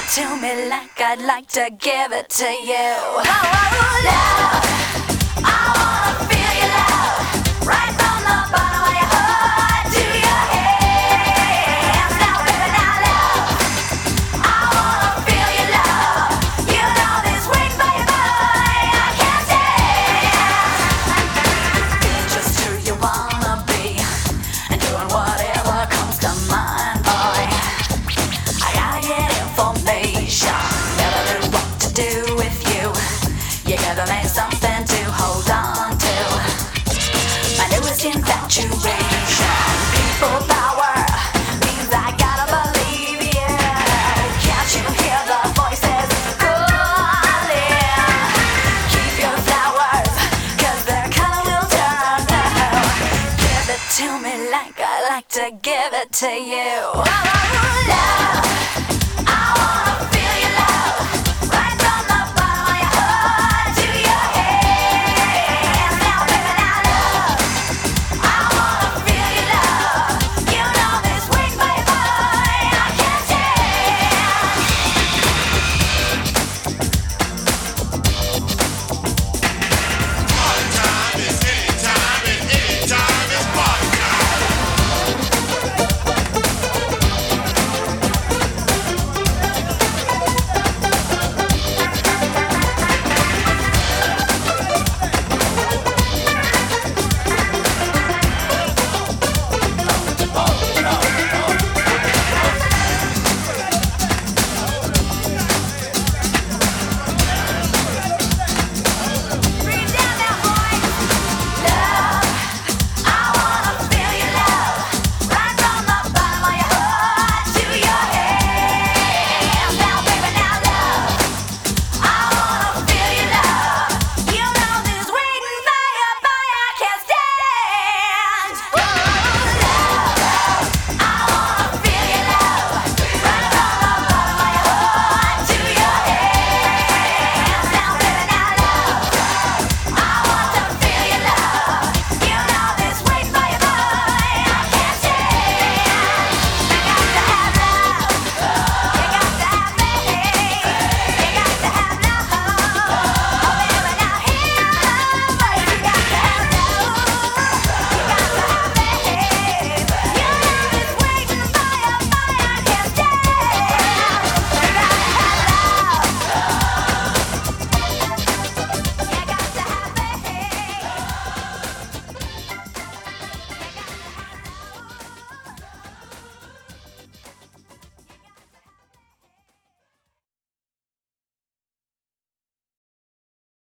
to me like I'd like to give it to you. Oh, love, I wanna feel your love right from the bottom of your heart to your hands. Now, baby, now, love, I wanna feel your love. You know this wings by your body, I can't stand. Being just who you wanna be and doing whatever comes to mind, boy. I gotta get information, never knew what to do with you. You gotta make something to hold on to. My newest infatuation, people power, means I gotta believe you. Can't you hear the voices calling? Keep your flowers, 'cause their color will turn now. Give it to me like I like to give it to you.